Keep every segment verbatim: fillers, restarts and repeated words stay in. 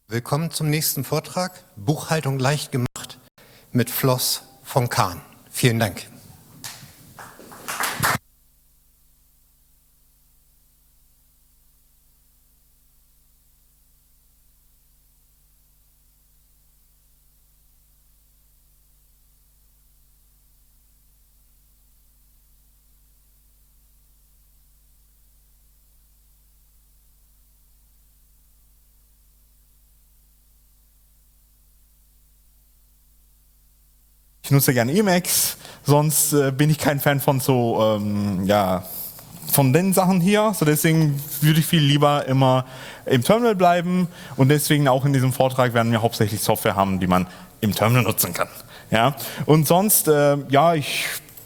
Willkommen zum nächsten Vortrag, Buchhaltung leicht gemacht mit Floss von Kahn. Vielen Dank. Ich nutze gerne Emacs, sonst äh, bin ich kein Fan von so, ähm, ja, von den Sachen hier. So deswegen würde ich viel lieber immer im Terminal bleiben und deswegen auch in diesem Vortrag werden wir hauptsächlich Software haben, die man im Terminal nutzen kann. Ja? Und sonst, äh, ja, ich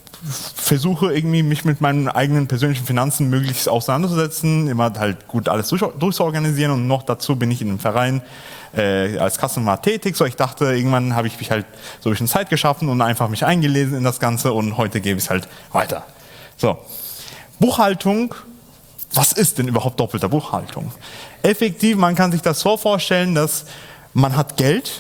versuche irgendwie mich mit meinen eigenen persönlichen Finanzen möglichst auseinanderzusetzen, immer halt gut alles durch, durchzuorganisieren und noch dazu bin ich in einem Verein äh, als Customer tätig. So, ich dachte, irgendwann habe ich mich halt so ein bisschen Zeit geschaffen und einfach mich eingelesen in das Ganze und heute gebe ich es halt weiter. So, Buchhaltung. Was ist denn überhaupt doppelte Buchhaltung? Effektiv, man kann sich das so vorstellen, dass man hat Geld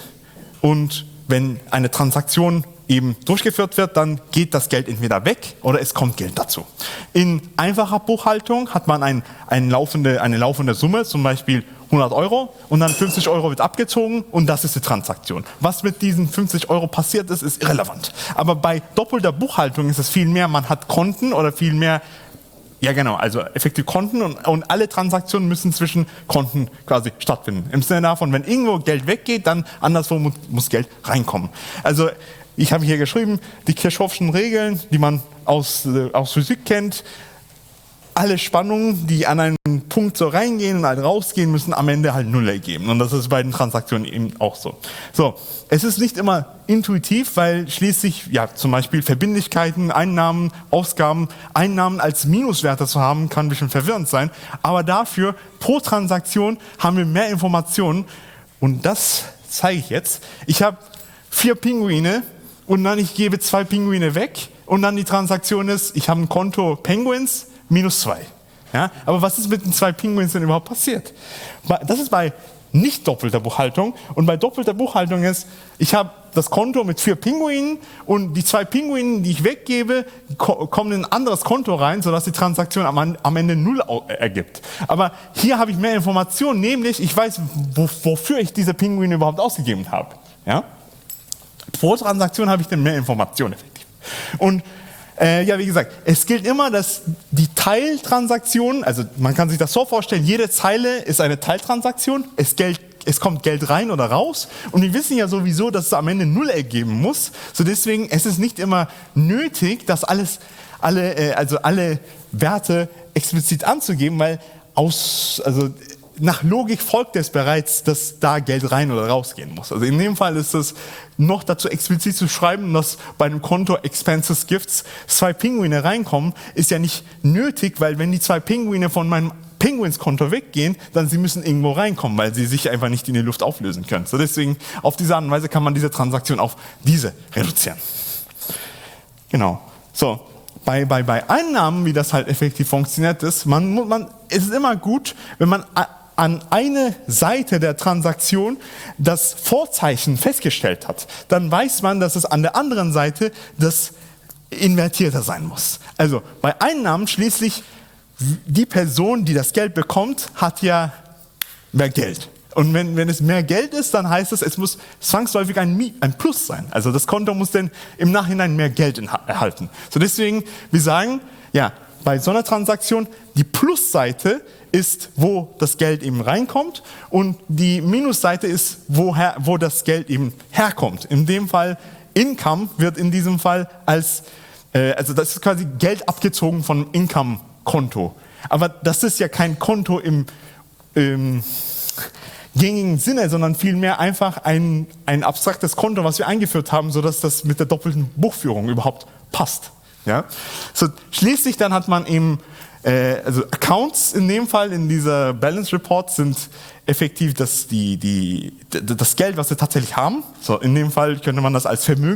und wenn eine Transaktion eben durchgeführt wird, dann geht das Geld entweder weg oder es kommt Geld dazu. In einfacher Buchhaltung hat man ein, ein laufende, eine laufende Summe, zum Beispiel hundert Euro und dann fünfzig Euro wird abgezogen und das ist die Transaktion. Was mit diesen fünfzig Euro passiert ist, ist irrelevant. Aber bei doppelter Buchhaltung ist es viel mehr, man hat Konten oder viel mehr, ja genau, also effektiv Konten und, und alle Transaktionen müssen zwischen Konten quasi stattfinden. Im Sinne davon, wenn irgendwo Geld weggeht, dann anderswo muss, muss Geld reinkommen. Also ich habe hier geschrieben, die Kirchhoffschen Regeln, die man aus, äh, aus Physik kennt, alle Spannungen, die an einen Punkt so reingehen und halt rausgehen, müssen am Ende halt Null ergeben. Und das ist bei den Transaktionen eben auch so. So, es ist nicht immer intuitiv, weil schließlich, ja, zum Beispiel Verbindlichkeiten, Einnahmen, Ausgaben, Einnahmen als Minuswerte zu haben, kann ein bisschen verwirrend sein. Aber dafür, pro Transaktion haben wir mehr Informationen. Und das zeige ich jetzt. Ich habe vier Pinguine und dann ich gebe zwei Pinguine weg und dann die Transaktion ist, ich habe ein Konto Penguins, minus zwei. Ja, aber was ist mit den zwei Pinguins denn überhaupt passiert? Das ist bei nicht doppelter Buchhaltung und bei doppelter Buchhaltung ist, ich habe das Konto mit vier Pinguinen und die zwei Pinguine, die ich weggebe, kommen in ein anderes Konto rein, sodass die Transaktion am, am Ende Null ergibt. Aber hier habe ich mehr Informationen, nämlich ich weiß, wo, wofür ich diese Pinguine überhaupt ausgegeben habe. Ja? Pro Transaktion habe ich dann mehr Informationen effektiv. Und äh, ja, wie gesagt, es gilt immer, dass die Teiltransaktionen, also man kann sich das so vorstellen, jede Zeile ist eine Teiltransaktion, es, Geld, es kommt Geld rein oder raus und wir wissen ja sowieso, dass es am Ende Null ergeben muss. So deswegen, es ist nicht immer nötig, das alles, alle, äh, also alle Werte explizit anzugeben, weil aus, also nach Logik folgt es bereits, dass da Geld rein oder rausgehen muss. Also in dem Fall ist es noch dazu explizit zu schreiben, dass bei einem Konto Expenses Gifts zwei Pinguine reinkommen, ist ja nicht nötig, weil wenn die zwei Pinguine von meinem Penguins-Konto weggehen, dann sie müssen irgendwo reinkommen, weil sie sich einfach nicht in die Luft auflösen können. So deswegen, auf diese Art und Weise kann man diese Transaktion auf diese reduzieren. Genau. So. Bei, bei, bei Einnahmen, wie das halt effektiv funktioniert ist, man, man, es ist immer gut, wenn man an eine Seite der Transaktion das Vorzeichen festgestellt hat, dann weiß man, dass es an der anderen Seite das invertierter sein muss. Also bei Einnahmen schließlich, die Person, die das Geld bekommt, hat ja mehr Geld. Und wenn, wenn es mehr Geld ist, dann heißt es, es muss zwangsläufig ein, ein Plus sein. Also das Konto muss dann im Nachhinein mehr Geld erhalten. So deswegen, wir sagen, ja, bei so einer Transaktion, die Plusseite ist, wo das Geld eben reinkommt und die Minusseite ist, woher, wo das Geld eben herkommt. In dem Fall, Income wird in diesem Fall als, äh, also das ist quasi Geld abgezogen von Income-Konto. Aber das ist ja kein Konto im, im gängigen Sinne, sondern vielmehr einfach ein, ein abstraktes Konto, was wir eingeführt haben, sodass das mit der doppelten Buchführung überhaupt passt. Ja? So, schließlich dann hat man eben, äh, also Accounts in dem Fall, in dieser Balance Report sind effektiv das, die, die, das Geld, was wir tatsächlich haben. So, in dem Fall könnte man das als Vermögen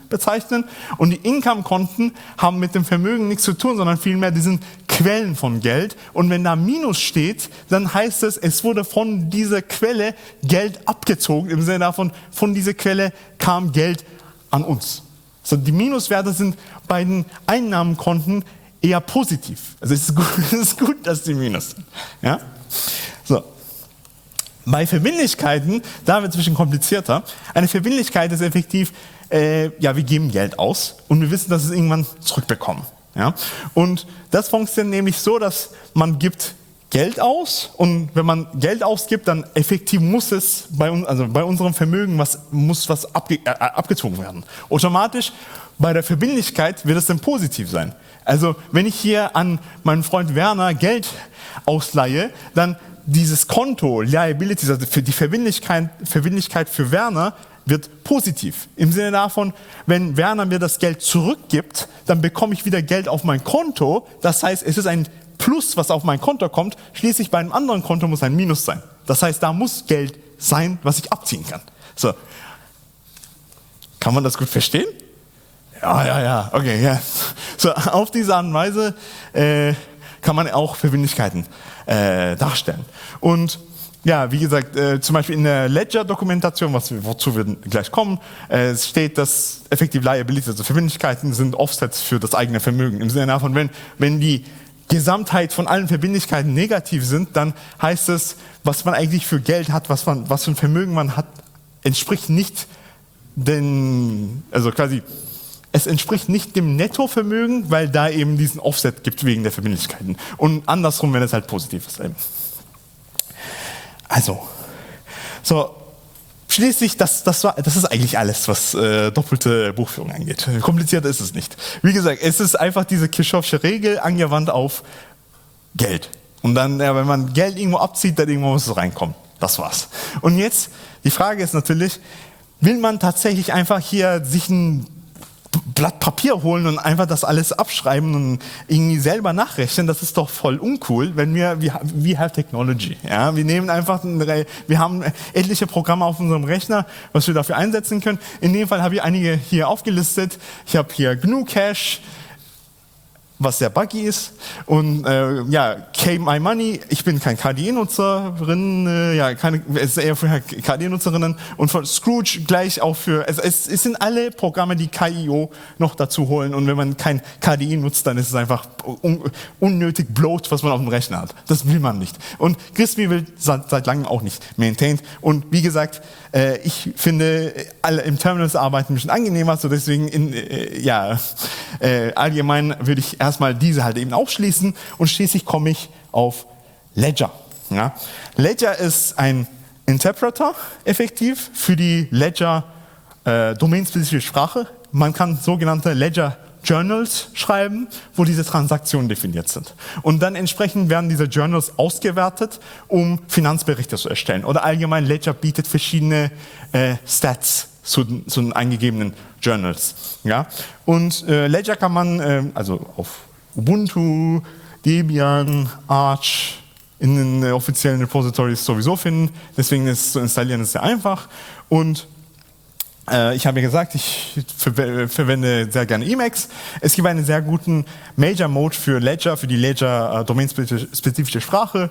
bezeichnen. Und die Income-Konten haben mit dem Vermögen nichts zu tun, sondern vielmehr, die sind Quellen von Geld. Und wenn da Minus steht, dann heißt es, es wurde von dieser Quelle Geld abgezogen. Im Sinne davon, von dieser Quelle kam Geld an uns. Also die Minuswerte sind bei den Einnahmenkonten eher positiv. Also es ist gut, es ist gut dass die Minus sind. Ja? So. Bei Verbindlichkeiten, da wird es ein bisschen komplizierter. Eine Verbindlichkeit ist effektiv, äh, ja, wir geben Geld aus und wir wissen, dass wir es irgendwann zurückbekommen. Ja? Und das funktioniert nämlich so, dass man gibt Geld aus und wenn man Geld ausgibt, dann effektiv muss es bei uns, also bei unserem Vermögen, was, muss was abge, äh, abgezogen werden. Automatisch bei der Verbindlichkeit wird es dann positiv sein. Also wenn ich hier an meinen Freund Werner Geld ausleihe, dann dieses Konto, Liabilities, also für die Verbindlichkeit, Verbindlichkeit für Werner wird positiv. Im Sinne davon, wenn Werner mir das Geld zurückgibt, dann bekomme ich wieder Geld auf mein Konto. Das heißt, es ist ein Plus, was auf mein Konto kommt. Schließlich bei einem anderen Konto muss ein Minus sein. Das heißt, da muss Geld sein, was ich abziehen kann. So. Kann man das gut verstehen? Ja, ja, ja, okay, ja. So, auf diese Art und Weise äh, kann man auch Verbindlichkeiten äh, darstellen. Und ja, wie gesagt, äh, zum Beispiel in der Ledger-Dokumentation, was wir, wozu wir gleich kommen, äh, steht, dass Effective Liabilities, also Verbindlichkeiten, sind Offsets für das eigene Vermögen. Im Sinne davon, wenn, wenn die Gesamtheit von allen Verbindlichkeiten negativ sind, dann heißt es, was man eigentlich für Geld hat, was, man, was für ein Vermögen man hat, entspricht nicht den, also quasi, es entspricht nicht dem Nettovermögen, weil da eben diesen Offset gibt wegen der Verbindlichkeiten. Und andersrum, wenn es halt positiv ist. Also, so, schließlich, das, das, war, das ist eigentlich alles, was äh, doppelte Buchführung angeht. Komplizierter ist es nicht. Wie gesagt, es ist einfach diese Kirchhoffsche Regel angewandt auf Geld. Und dann, ja, wenn man Geld irgendwo abzieht, dann irgendwo muss es reinkommen. Das war's. Und jetzt, die Frage ist natürlich, will man tatsächlich einfach hier sich ein Blatt Papier holen und einfach das alles abschreiben und irgendwie selber nachrechnen? Das ist doch voll uncool, wenn wir, wir, we have technology. Ja? Wir nehmen einfach, wir haben etliche Programme auf unserem Rechner, was wir dafür einsetzen können. In dem Fall habe ich einige hier aufgelistet. Ich habe hier G N U Cash, was sehr buggy ist. Und äh, ja, K My Money, ich bin kein K D E-Nutzerin, äh, ja, keine, es ist eher für K D E-Nutzerinnen. Und von Scrooge gleich auch für, es, es, es sind alle Programme, die K I O noch dazu holen. Und wenn man kein K D E nutzt, dann ist es einfach un, unnötig bloat, was man auf dem Rechner hat. Das will man nicht. Und Crispy will seit, seit langem auch nicht maintained. Und wie gesagt, äh, ich finde, alle im Terminals arbeiten ein bisschen angenehmer, so deswegen in, äh, ja, äh, allgemein würde ich erstmal diese halt eben aufschließen und schließlich komme ich auf Ledger. Ja. Ledger ist ein Interpreter effektiv für die Ledger äh, domainspezifische Sprache. Man kann sogenannte Ledger Journals schreiben, wo diese Transaktionen definiert sind. Und dann entsprechend werden diese Journals ausgewertet, um Finanzberichte zu erstellen. Oder allgemein Ledger bietet verschiedene äh, Stats zu, zu den eingegebenen Journals. Ja? Und äh, Ledger kann man äh, also auf Ubuntu, Debian, Arch in den äh, offiziellen Repositories sowieso finden. Deswegen ist es zu installieren ist sehr einfach. Und äh, ich habe ja gesagt, ich ver verwende sehr gerne Emacs. Es gibt einen sehr guten Major Mode für Ledger, für die Ledger äh, domainspezifische Sprache.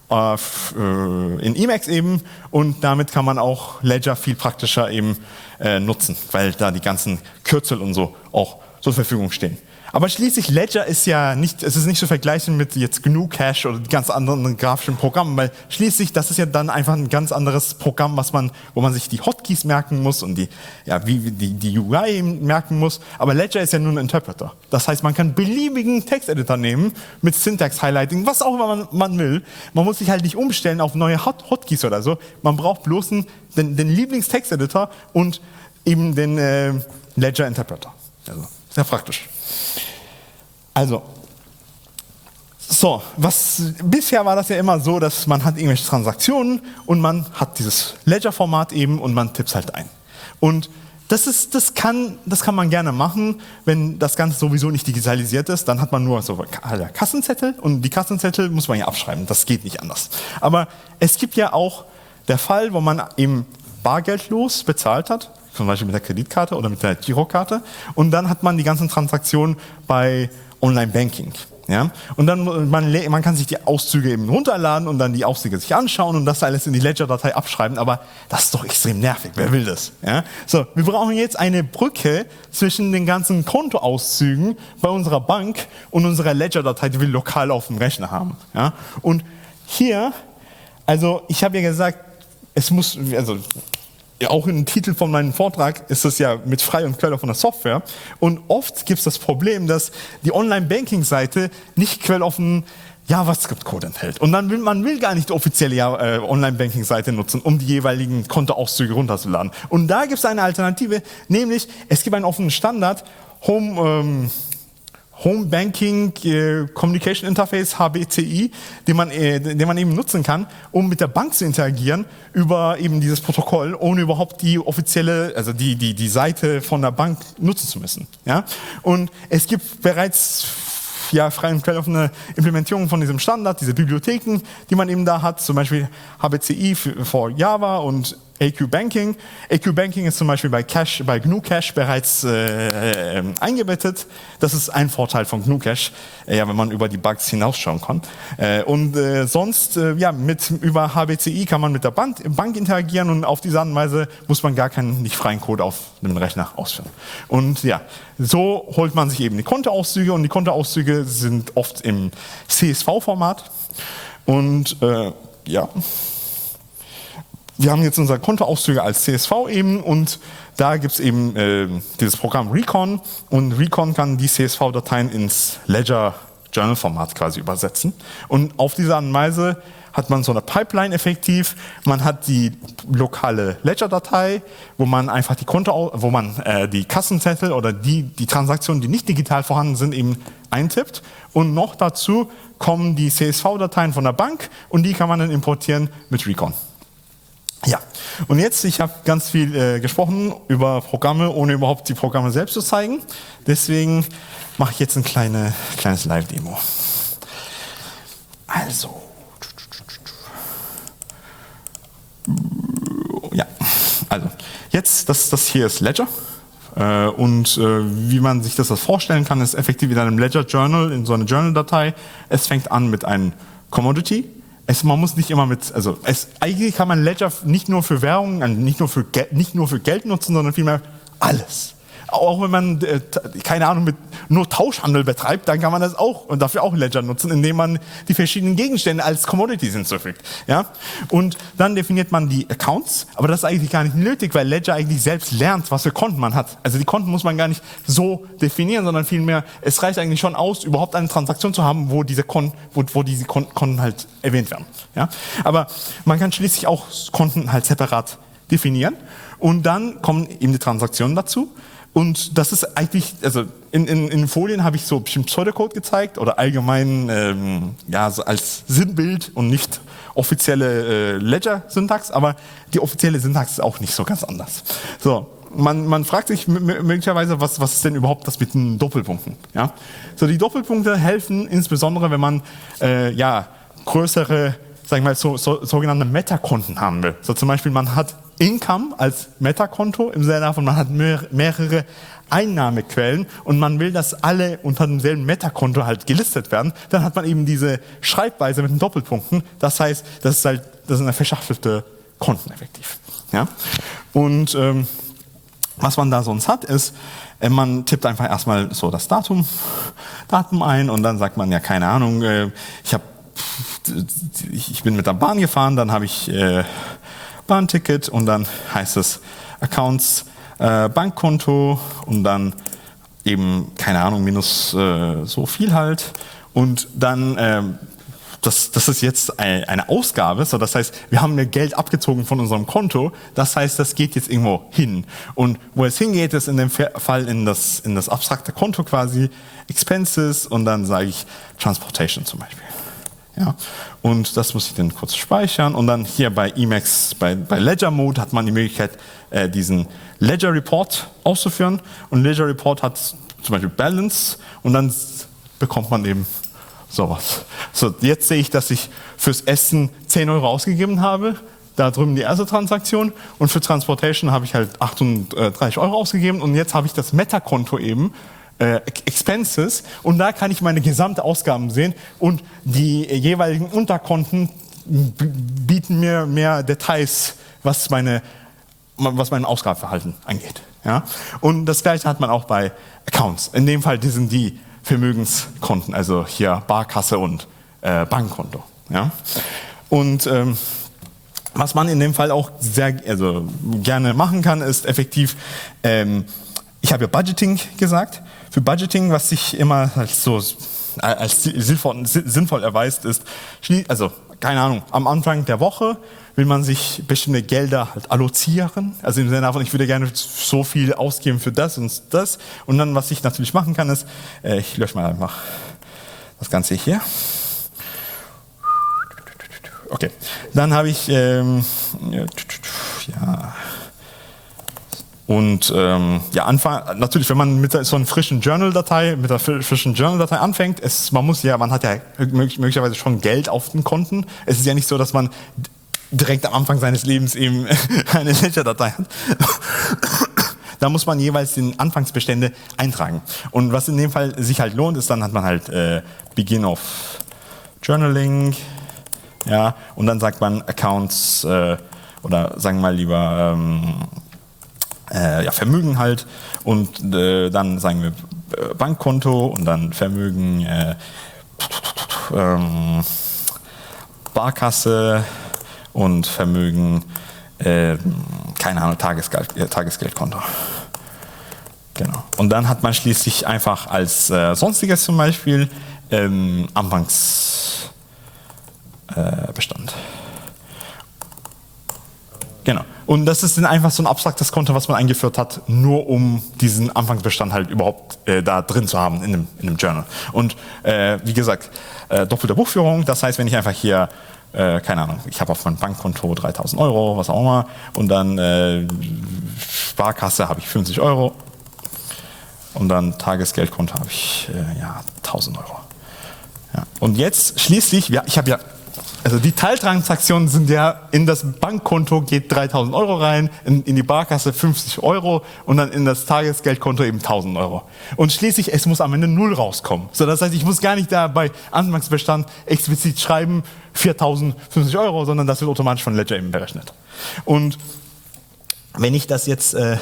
In Emacs eben, und damit kann man auch Ledger viel praktischer eben äh, nutzen, weil da die ganzen Kürzel und so auch zur Verfügung stehen. Aber schließlich Ledger ist ja nicht, es ist nicht zu vergleichen mit jetzt G N U Cache oder ganz anderen grafischen Programmen, weil schließlich das ist ja dann einfach ein ganz anderes Programm, was man, wo man sich die Hotkeys merken muss und die, ja, wie die, die U I merken muss. Aber Ledger ist ja nur ein Interpreter. Das heißt, man kann beliebigen Texteditor nehmen mit Syntax Highlighting, was auch immer man, man will. Man muss sich halt nicht umstellen auf neue Hot Hotkeys oder so. Man braucht bloß einen, den, den Lieblingstexteditor und eben den äh, Ledger Interpreter. Also sehr praktisch. Also, so, was, bisher war das ja immer so, dass man hat irgendwelche Transaktionen und man hat dieses Ledger-Format eben und man tippt halt ein. Und das, ist, das, kann, das kann man gerne machen, wenn das Ganze sowieso nicht digitalisiert ist, dann hat man nur so Kassenzettel und die Kassenzettel muss man ja abschreiben, das geht nicht anders. Aber es gibt ja auch der Fall, wo man eben bargeldlos bezahlt hat zum Beispiel mit der Kreditkarte oder mit der Girokarte. Und dann hat man die ganzen Transaktionen bei Online-Banking. Ja? Und dann man, man kann sich die Auszüge eben runterladen und dann die Auszüge sich anschauen und das alles in die Ledger-Datei abschreiben, aber das ist doch extrem nervig, wer will das? Ja? So, wir brauchen jetzt eine Brücke zwischen den ganzen Kontoauszügen bei unserer Bank und unserer Ledger-Datei, die wir lokal auf dem Rechner haben. Ja? Und hier, also ich habe ja gesagt, es muss, also ja, auch im Titel von meinem Vortrag ist es ja mit frei und quelloffener von der Software. Und oft gibt es das Problem, dass die Online-Banking-Seite nicht quelloffen JavaScript-Code enthält. Und dann will man will gar nicht die offizielle äh, Online-Banking-Seite nutzen, um die jeweiligen Kontoauszüge runterzuladen. Und da gibt es eine Alternative, nämlich es gibt einen offenen Standard, Home... Ähm, Home Banking äh, Communication Interface, H B C I, den man, äh, den man eben nutzen kann, um mit der Bank zu interagieren über eben dieses Protokoll, ohne überhaupt die offizielle, also die, die, die Seite von der Bank nutzen zu müssen. Ja? Und es gibt bereits ja, frei und quelloffene Implementierung von diesem Standard, diese Bibliotheken, die man eben da hat, zum Beispiel H B C I für, für Java und A Q Banking. A Q Banking ist zum Beispiel bei Cache, bei G N U Cache bereits äh, äh, eingebettet. Das ist ein Vorteil von G N U Cache, äh, ja, wenn man über die Bugs hinausschauen kann. Äh, und äh, sonst, äh, ja, mit, über H B C I kann man mit der Bank, Bank interagieren und auf diese Art und Weise muss man gar keinen nicht freien Code auf dem Rechner ausführen. Und ja, so holt man sich eben die Kontoauszüge und die Kontoauszüge sind oft im C S V-Format. Und äh, ja... Wir haben jetzt unsere Kontoauszüge als C S V eben und da gibt es eben äh, dieses Programm Recon und Recon kann die C S V-Dateien ins Ledger-Journal-Format quasi übersetzen. Und auf diese Art und Weise hat man so eine Pipeline effektiv. Man hat die lokale Ledger-Datei, wo man einfach die Konto, wo man äh, die Kassenzettel oder die, die Transaktionen, die nicht digital vorhanden sind, eben eintippt. Und noch dazu kommen die C S V-Dateien von der Bank und die kann man dann importieren mit Recon. Ja, und jetzt, ich habe ganz viel äh, gesprochen über Programme, ohne überhaupt die Programme selbst zu zeigen. Deswegen mache ich jetzt ein kleine, kleines Live-Demo. Also, ja, also jetzt, das, das hier ist Ledger. Äh, und äh, wie man sich das vorstellen kann, ist effektiv in einem Ledger Journal, in so einer Journal-Datei. Es fängt an mit einem Commodity. Es, man muss nicht immer mit, also es, eigentlich kann man Ledger nicht nur für Währungen, nicht nur für, nicht nur für Geld nutzen, sondern vielmehr alles. Auch wenn man, äh, keine Ahnung, mit nur Tauschhandel betreibt, dann kann man das auch und dafür auch Ledger nutzen, indem man die verschiedenen Gegenstände als Commodities hinzufügt. Ja? Und dann definiert man die Accounts, aber das ist eigentlich gar nicht nötig, weil Ledger eigentlich selbst lernt, was für Konten man hat. Also die Konten muss man gar nicht so definieren, sondern vielmehr, es reicht eigentlich schon aus, überhaupt eine Transaktion zu haben, wo diese Konten, wo, wo diese Konten halt erwähnt werden. Ja? Aber man kann schließlich auch Konten halt separat definieren und dann kommen eben die Transaktionen dazu. Und das ist eigentlich, also in, in, in Folien habe ich so bestimmt Pseudocode gezeigt oder allgemein ähm, ja, so als Sinnbild und nicht offizielle äh, Ledger-Syntax, aber die offizielle Syntax ist auch nicht so ganz anders. So, man, man fragt sich möglicherweise, was, was ist denn überhaupt das mit den Doppelpunkten? Ja? So, die Doppelpunkte helfen insbesondere, wenn man äh, ja, größere, sagen wir mal, so, so, sogenannte Metakonten haben will. So zum Beispiel, man hat Income als Metakonto im Sinne davon, man hat mehrere Einnahmequellen und man will, dass alle unter demselben Metakonto halt gelistet werden, dann hat man eben diese Schreibweise mit den Doppelpunkten. Das heißt, das ist halt, das sind verschachtelte Konten effektiv. Ja? Und ähm, was man da sonst hat, ist, äh, man tippt einfach erstmal so das Datum, Datum ein und dann sagt man, ja, keine Ahnung, äh, ich habe ich bin mit der Bahn gefahren, dann habe ich äh, Bahnticket und dann heißt es Accounts, äh, Bankkonto und dann eben, keine Ahnung, minus äh, so viel halt. Und dann, äh, das, das ist jetzt eine, eine Ausgabe, so das heißt, wir haben mir Geld abgezogen von unserem Konto, das heißt, das geht jetzt irgendwo hin. Und wo es hingeht, ist in dem Fall in das, in das abstrakte Konto quasi, Expenses und dann sage ich Transportation zum Beispiel. Ja, und das muss ich dann kurz speichern und dann hier bei Emacs, bei, bei Ledger Mode hat man die Möglichkeit, äh, diesen Ledger Report auszuführen und Ledger Report hat zum Beispiel Balance und dann bekommt man eben sowas. So, jetzt sehe ich, dass ich fürs Essen zehn Euro ausgegeben habe, da drüben die erste Transaktion und für Transportation habe ich halt achtunddreißig Euro ausgegeben und jetzt habe ich das Meta-Konto eben, äh, Expenses, und da kann ich meine gesamte Ausgaben sehen und die jeweiligen Unterkonten bieten mir mehr Details, was meine, was mein Ausgabenverhalten angeht. Ja? Und das Gleiche hat man auch bei Accounts. In dem Fall, die sind die Vermögenskonten, also hier Barkasse und äh, Bankkonto. Ja? Und ähm, was man in dem Fall auch sehr also gerne machen kann, ist effektiv, ähm, ich habe ja Budgeting gesagt. Für Budgeting, was sich immer als so als sinnvoll, sinnvoll erweist, ist, also keine Ahnung, am Anfang der Woche will man sich bestimmte Gelder halt allozieren. Also im Sinne davon, ich würde gerne so viel ausgeben für das und das. Und dann, was ich natürlich machen kann, ist, äh, ich lösche mal einfach das Ganze hier. Okay, dann habe ich, ähm, ja, und ähm, ja, Anfang, natürlich, wenn man mit so einer frischen Journal-Datei, mit der frischen Journal-Datei anfängt, es, man muss ja, man hat ja möglicherweise schon Geld auf den Konten. Es ist ja nicht so, dass man direkt am Anfang seines Lebens eben eine Ledger-Datei hat. Da muss man jeweils den Anfangsbestände eintragen. Und was in dem Fall sich halt lohnt, ist, dann hat man halt äh, Begin of Journaling, ja, und dann sagt man Accounts äh, oder sagen wir mal lieber ähm, äh, ja, Vermögen halt und äh, dann sagen wir äh, Bankkonto und dann Vermögen, äh, ähm, Barkasse und Vermögen, äh, keine Ahnung, Tagesgeld, äh, Tagesgeldkonto. Genau. Und dann hat man schließlich einfach als äh, Sonstiges zum Beispiel ähm, Anfangsbestand. Äh, genau. Und das ist dann einfach so ein abstraktes Konto, was man eingeführt hat, nur um diesen Anfangsbestand halt überhaupt äh, da drin zu haben in dem, in dem Journal. Und äh, wie gesagt, äh, doppelte Buchführung, das heißt, wenn ich einfach hier Äh, keine Ahnung, ich habe auf meinem Bankkonto dreitausend Euro, was auch immer, und dann äh, Sparkasse habe ich fünfzig Euro und dann Tagesgeldkonto habe ich äh, ja, tausend Euro. Ja. Und jetzt schließlich, ja, ich habe ja, also die Teiltransaktionen sind ja, in das Bankkonto geht dreitausend Euro rein, in, in die Barkasse fünfzig Euro und dann in das Tagesgeldkonto eben tausend Euro. Und schließlich, es muss am Ende null rauskommen. So, das heißt, ich muss gar nicht da bei Anfangsbestand explizit schreiben, viertausendfünfzig Euro, sondern das wird automatisch von Ledger eben berechnet. Und wenn ich das jetzt, äh,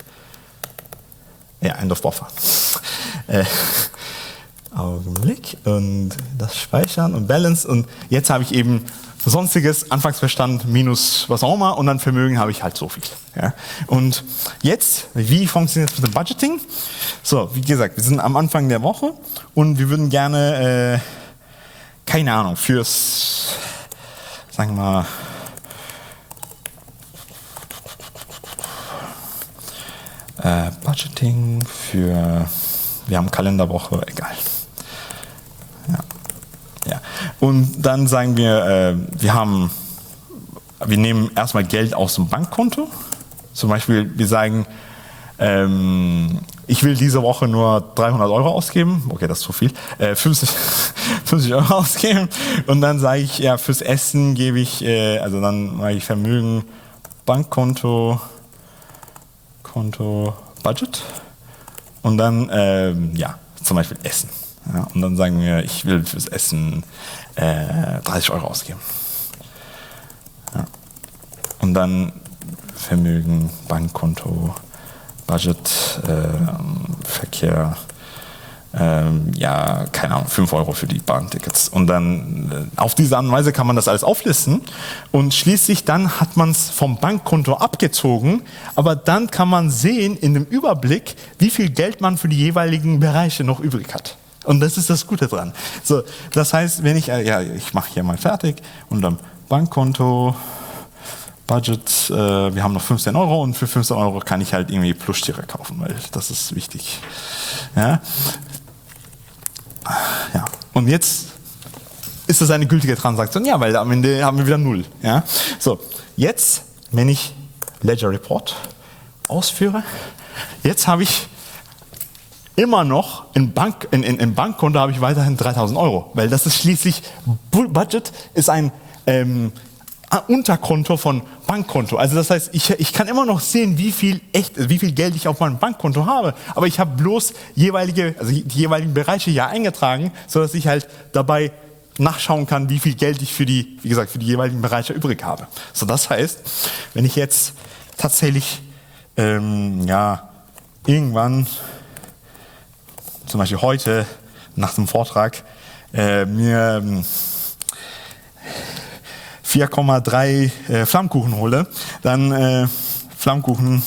ja, End of Buffer. äh, Augenblick und das Speichern und Balance und jetzt habe ich eben Sonstiges, Anfangsbestand minus was auch immer und dann Vermögen habe ich halt so viel. Ja. Und jetzt, wie funktioniert das mit dem Budgeting? So, wie gesagt, wir sind am Anfang der Woche und wir würden gerne, äh, keine Ahnung, fürs, sagen wir mal, äh, Budgeting für, wir haben Kalenderwoche, egal. Ja. Ja. Und dann sagen wir, äh, wir haben, wir nehmen erstmal Geld aus dem Bankkonto. Zum Beispiel, wir sagen, ähm, ich will diese Woche nur dreihundert Euro ausgeben. Okay, das ist zu viel. Äh, fünfzig, fünfzig Euro ausgeben. Und dann sage ich, ja, fürs Essen gebe ich, äh, also dann mache ich Vermögen, Bankkonto, Konto, Budget. Und dann, ähm, ja, zum Beispiel Essen. Ja, und dann sagen wir, ich will fürs Essen äh, dreißig Euro ausgeben. Ja. Und dann Vermögen, Bankkonto, Budget, äh, Verkehr, äh, ja, keine Ahnung, fünf Euro für die Bahntickets. Und dann äh, auf diese Art und Weise kann man das alles auflisten und schließlich dann hat man es vom Bankkonto abgezogen, aber dann kann man sehen in dem Überblick, wie viel Geld man für die jeweiligen Bereiche noch übrig hat. Und das ist das Gute dran. So, das heißt, wenn ich, äh, ja, ich mache hier mal fertig und dann Bankkonto, Budget, äh, wir haben noch fünfzehn Euro und für fünfzehn Euro kann ich halt irgendwie Plüschtiere kaufen, weil das ist wichtig. Ja. Ja. Und jetzt ist das eine gültige Transaktion? Ja, weil am Ende haben wir wieder null. Ja. So, jetzt, wenn ich Ledger Report ausführe, jetzt habe ich immer noch in Bank, in, in, im Bankkonto habe ich weiterhin dreitausend Euro, weil das ist schließlich, Budget ist ein ähm, Unterkonto von Bankkonto. Also das heißt, ich, ich kann immer noch sehen, wie viel echt, wie viel Geld ich auf meinem Bankkonto habe, aber ich habe bloß jeweilige, also die jeweiligen Bereiche ja eingetragen, sodass ich halt dabei nachschauen kann, wie viel Geld ich für die, wie gesagt, für die jeweiligen Bereiche übrig habe. So, das heißt, wenn ich jetzt tatsächlich ähm, ja, irgendwann, zum Beispiel heute nach dem Vortrag, äh, mir vier Komma drei äh, Flammkuchen hole, dann äh, Flammkuchen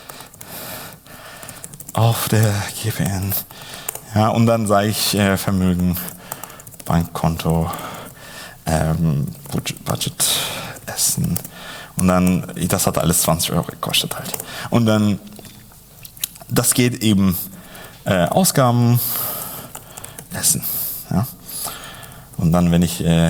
auf der G P N. Ja, und dann sage ich äh, Vermögen, Bankkonto, ähm, Budget, Budget, Essen. Und dann, das hat alles zwanzig Euro gekostet halt. Und dann, das geht eben äh, Ausgaben, Essen. Ja. Und dann, wenn ich äh,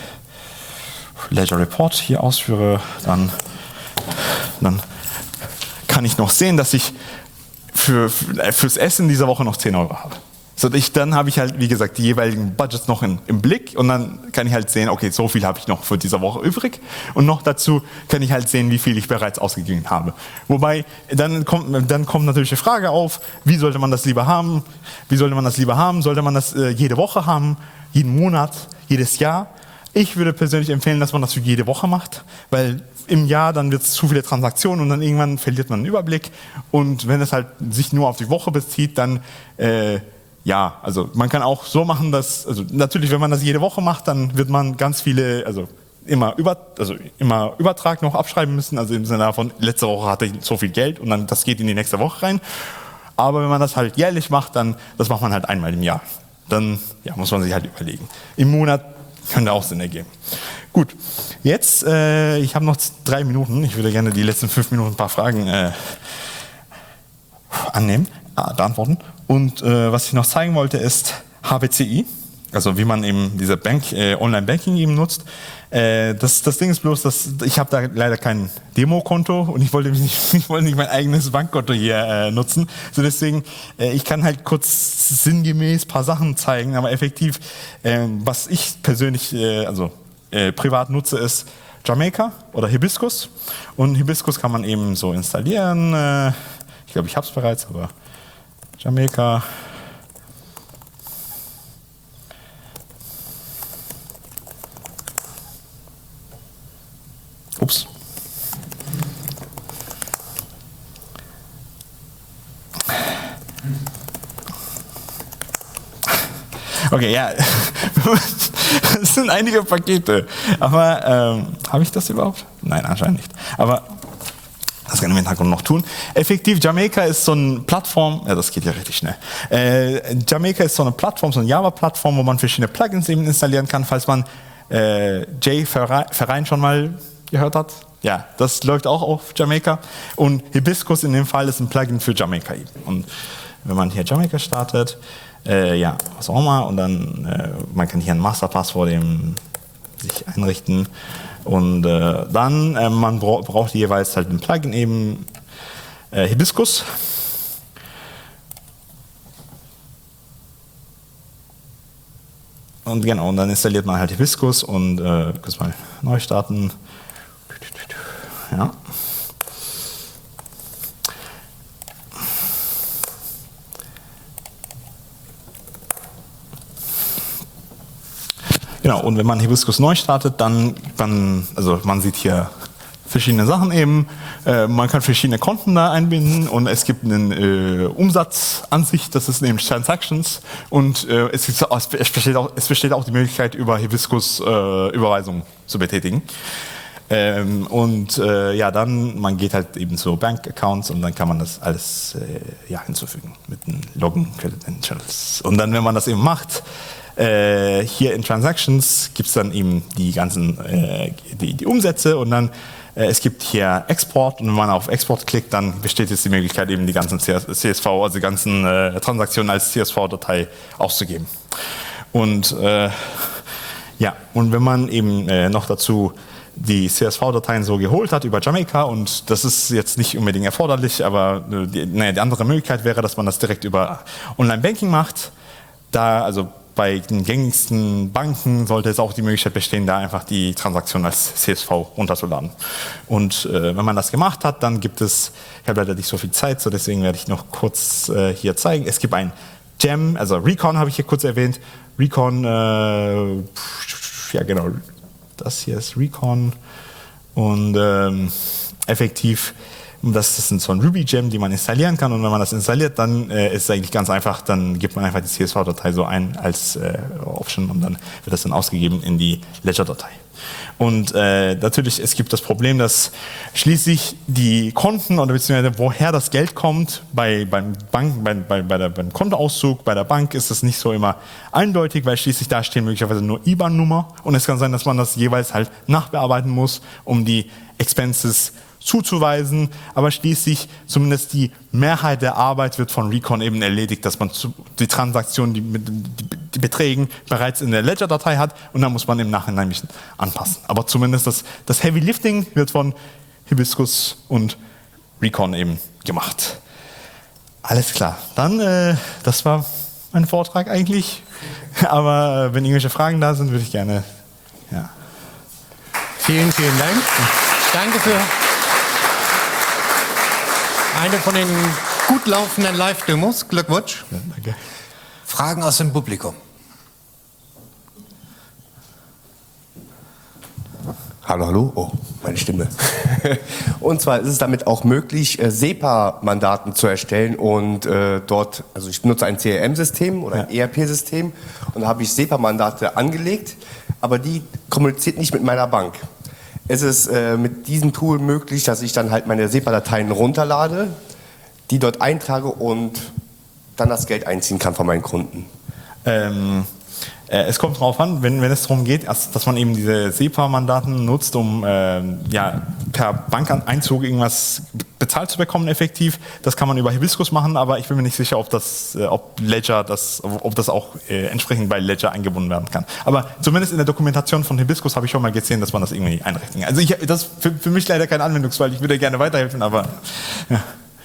Ledger Report hier ausführe, dann, dann kann ich noch sehen, dass ich für, fürs Essen diese Woche noch zehn Euro habe. So, ich, dann habe ich halt, wie gesagt, die jeweiligen Budgets noch in, im Blick und dann kann ich halt sehen, okay, so viel habe ich noch für diese Woche übrig und noch dazu kann ich halt sehen, wie viel ich bereits ausgegeben habe. Wobei, dann kommt, dann kommt natürlich die Frage auf, wie sollte man das lieber haben? Wie sollte man das lieber haben? Sollte man das äh, jede Woche haben, jeden Monat, jedes Jahr? Ich würde persönlich empfehlen, dass man das für jede Woche macht, weil im Jahr dann wird es zu viele Transaktionen und dann irgendwann verliert man einen Überblick und wenn es halt sich nur auf die Woche bezieht, dann äh, ja, also man kann auch so machen, dass, also natürlich, wenn man das jede Woche macht, dann wird man ganz viele, also immer, über, also immer Übertrag noch abschreiben müssen, also im Sinne davon, letzte Woche hatte ich so viel Geld und dann das geht in die nächste Woche rein. Aber wenn man das halt jährlich macht, dann, das macht man halt einmal im Jahr. Dann ja, muss man sich halt überlegen. Im Monat könnte auch Sinn ergeben. Gut, jetzt, äh, ich habe noch drei Minuten, ich würde gerne die letzten fünf Minuten ein paar Fragen äh, annehmen, äh, beantworten. Und äh, was ich noch zeigen wollte, ist H B C I, also wie man eben diese Bank, äh, Online-Banking eben nutzt. Äh, das, das Ding ist bloß, dass ich habe da leider kein Demokonto und ich wollte nicht, ich wollte nicht mein eigenes Bankkonto hier äh, nutzen. So deswegen, äh, ich kann halt kurz sinngemäß ein paar Sachen zeigen, aber effektiv, äh, was ich persönlich, äh, also äh, privat nutze, ist Jamaica oder Hibiscus. Und Hibiscus kann man eben so installieren. Äh, ich glaube, ich habe es bereits, aber Jamaica. Ups. Okay, ja. Es sind einige Pakete. Aber ähm, habe ich das überhaupt? Nein, anscheinend nicht. Aber das kann ich im Hintergrund noch tun. Effektiv, Jamaica ist so eine Plattform, ja, das geht ja richtig schnell. Äh, Jamaica ist so eine Plattform, so eine Java-Plattform, wo man verschiedene Plugins eben installieren kann, falls man äh, J-Verein schon mal gehört hat. Ja, das läuft auch auf Jamaica. Und Hibiscus in dem Fall ist ein Plugin für Jamaica eben. Und wenn man hier Jamaica startet, äh, ja, was auch immer, und dann, äh, man kann hier ein Masterpasswort eben sich einrichten. Und äh, dann, äh, man bra braucht jeweils halt ein Plugin eben, äh, Hibiscus. Und genau, und dann installiert man halt Hibiscus und äh, kurz mal neu starten. Ja. Genau, und wenn man Hibiscus neu startet, dann, dann also man sieht hier verschiedene Sachen eben. Äh, man kann verschiedene Konten da einbinden und es gibt eine äh, Umsatzansicht, das ist nämlich Transactions und äh, es, gibt, es, besteht auch, es besteht auch die Möglichkeit, über Hibiscus äh, Überweisungen zu betätigen. Ähm, und äh, ja, dann, man geht halt eben zu Bank-Accounts und dann kann man das alles äh, ja, hinzufügen mit den Login Credentials. Und dann, wenn man das eben macht, äh, hier in Transactions gibt es dann eben die ganzen äh, die, die Umsätze und dann äh, es gibt hier Export und wenn man auf Export klickt, dann besteht jetzt die Möglichkeit, eben die ganzen C S V, also die ganzen äh, Transaktionen als C S V-Datei auszugeben. Und äh, ja, und wenn man eben äh, noch dazu die C S V-Dateien so geholt hat über Jamaica und das ist jetzt nicht unbedingt erforderlich, aber die, naja, die andere Möglichkeit wäre, dass man das direkt über Online-Banking macht. Da, also bei den gängigsten Banken sollte es auch die Möglichkeit bestehen, da einfach die Transaktion als C S V runterzuladen. Und äh, wenn man das gemacht hat, dann gibt es, ich habe leider nicht so viel Zeit, so deswegen werde ich noch kurz äh, hier zeigen. Es gibt ein Gem, also Recon habe ich hier kurz erwähnt. Recon, äh, ja genau, das hier ist Recon und ähm, effektiv, das ist so ein Ruby-Gem, die man installieren kann, und wenn man das installiert, dann äh, ist es eigentlich ganz einfach, dann gibt man einfach die C S V-Datei so ein als äh, Option und dann wird das dann ausgegeben in die Ledger-Datei. Und äh, natürlich, es gibt das Problem, dass schließlich die Konten oder beziehungsweise woher das Geld kommt, bei, beim, Bank, bei, bei, bei der, beim Kontoauszug, bei der Bank ist das nicht so immer eindeutig, weil schließlich da stehen möglicherweise nur I B A N-Nummer und es kann sein, dass man das jeweils halt nachbearbeiten muss, um die Expenses zuzuweisen, aber schließlich zumindest die Mehrheit der Arbeit wird von Recon eben erledigt, dass man die Transaktionen, die, die, die Beträgen bereits in der Ledger-Datei hat und dann muss man im Nachhinein ein bisschen anpassen. Aber zumindest das, das Heavy Lifting wird von Hibiscus und Recon eben gemacht. Alles klar, dann, äh, das war mein Vortrag eigentlich, aber äh, wenn irgendwelche Fragen da sind, würde ich gerne, ja. Vielen, vielen Dank. Danke für eine von den gut laufenden Live-Demos. Glückwunsch. Ja, danke. Fragen aus dem Publikum. Hallo, hallo. Oh, meine Stimme. Und zwar ist es damit auch möglich, äh, SEPA-Mandaten zu erstellen und äh, dort, also ich benutze ein C R M-System oder ein Ja. E R P-System und da habe ich SEPA-Mandate angelegt, aber die kommuniziert nicht mit meiner Bank. Es ist äh, mit diesem Tool möglich, dass ich dann halt meine SEPA-Dateien runterlade, die dort eintrage und dann das Geld einziehen kann von meinen Kunden. Ähm, äh, es kommt darauf an, wenn, wenn es darum geht, dass, dass man eben diese SEPA-Mandaten nutzt, um äh, ja, per Bankeinzug irgendwas bezahlt zu bekommen, effektiv. Das kann man über Hibiscus machen, aber ich bin mir nicht sicher, ob das, äh, ob Ledger das, ob das auch äh, entsprechend bei Ledger eingebunden werden kann. Aber zumindest in der Dokumentation von Hibiscus habe ich schon mal gesehen, dass man das irgendwie einrichten kann. Also ich, das ist für, für mich leider kein Anwendungsfall. Ich würde gerne weiterhelfen, aber ja.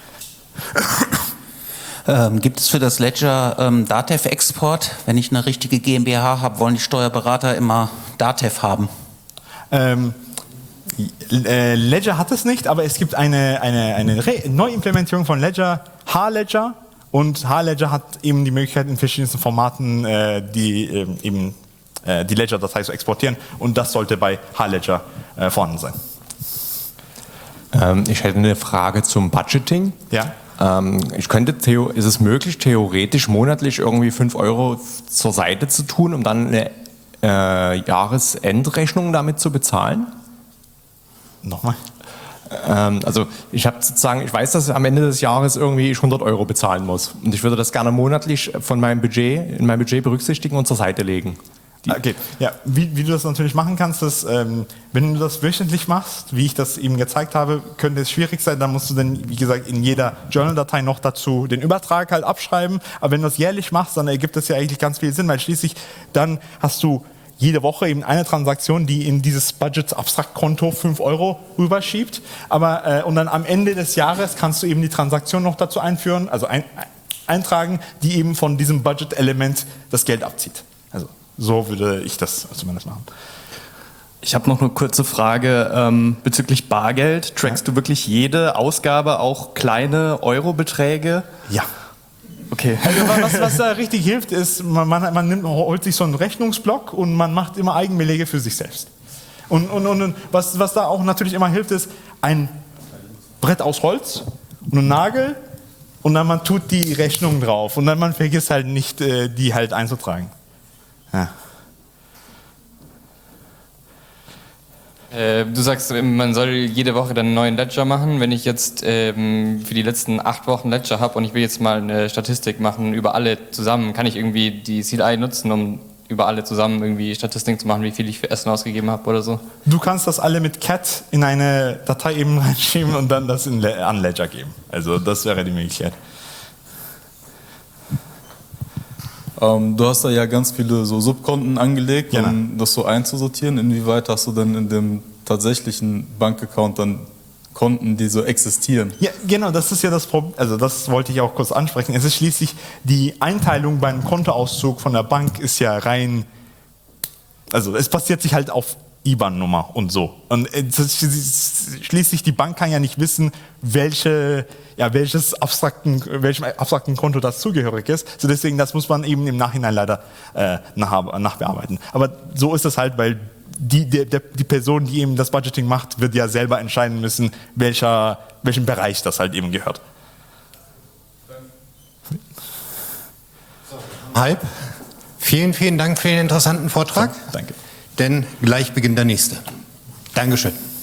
Ähm, gibt es für das Ledger ähm, Datev-Export? Wenn ich eine richtige GmbH habe, wollen die Steuerberater immer Datev haben? Ähm, äh, Ledger hat es nicht, aber es gibt eine, eine, eine Re- Neuimplementierung von Ledger, H-Ledger, und H-Ledger hat eben die Möglichkeit, in verschiedensten Formaten äh, die, äh, eben, äh, die Ledger-Datei zu exportieren, und das sollte bei H-Ledger äh, vorhanden sein. Ähm, ich hätte eine Frage zum Budgeting. Ja. Ähm, ich könnte, theo- ist es möglich, theoretisch monatlich irgendwie fünf Euro zur Seite zu tun, um dann eine äh, Jahresendrechnung damit zu bezahlen? Nochmal? Ähm, also ich habe sozusagen, ich weiß, dass am Ende des Jahres irgendwie ich hundert Euro bezahlen muss. Und ich würde das gerne monatlich von meinem Budget, in meinem Budget berücksichtigen und zur Seite legen. Okay, ja, wie, wie du das natürlich machen kannst, ist, ähm, wenn du das wöchentlich machst, wie ich das eben gezeigt habe, könnte es schwierig sein, dann musst du dann, wie gesagt, in jeder Journal-Datei noch dazu den Übertrag halt abschreiben, aber wenn du das jährlich machst, dann ergibt das ja eigentlich ganz viel Sinn, weil schließlich dann hast du jede Woche eben eine Transaktion, die in dieses Budget-Abstrakt-Konto fünf Euro rüberschiebt, aber, äh, und dann am Ende des Jahres kannst du eben die Transaktion noch dazu einführen, also ein, eintragen, die eben von diesem Budget-Element das Geld abzieht. Also so würde ich das zumindest machen. Ich habe noch eine kurze Frage ähm, bezüglich Bargeld. Trackst Ja. du wirklich jede Ausgabe, auch kleine Eurobeträge? Ja. Okay. Also was, was da richtig hilft, ist, man, man, man nimmt, holt sich so einen Rechnungsblock und man macht immer Eigenbelege für sich selbst. Und, und, und was, was da auch natürlich immer hilft, ist ein Brett aus Holz und ein Nagel, und dann man tut die Rechnung drauf und dann man vergisst halt nicht, äh, die halt einzutragen. Ja. Äh, du sagst, man soll jede Woche dann einen neuen Ledger machen. Wenn ich jetzt ähm, für die letzten acht Wochen Ledger habe und ich will jetzt mal eine Statistik machen über alle zusammen, kann ich irgendwie die C L I nutzen, um über alle zusammen irgendwie Statistiken zu machen, wie viel ich für Essen ausgegeben habe oder so? Du kannst das alle mit Cat in eine Datei eben reinschieben und dann das in Le- an Ledger geben. Also das wäre die Möglichkeit. Ähm, du hast da ja ganz viele so Subkonten angelegt, Genau. um das so einzusortieren. Inwieweit hast du denn in dem tatsächlichen Bankaccount dann Konten, die so existieren. Ja, genau, das ist ja das Problem, also das wollte ich auch kurz ansprechen. Es ist schließlich, die Einteilung beim Kontoauszug von der Bank ist ja rein, also es basiert sich halt auf I B A N-Nummer und so. Und es ist, schließlich die Bank kann ja nicht wissen, welche, ja, welches abstrakten, welchem abstrakten Konto das zugehörig ist. So deswegen, das muss man eben im Nachhinein leider äh, nach, nachbearbeiten. Aber so ist es halt, weil Die, die, die Person, die eben das Budgeting macht, wird ja selber entscheiden müssen, welcher, welchem Bereich das halt eben gehört. Halb. Vielen, vielen Dank für den interessanten Vortrag. Danke. Denn gleich beginnt der nächste. Dankeschön.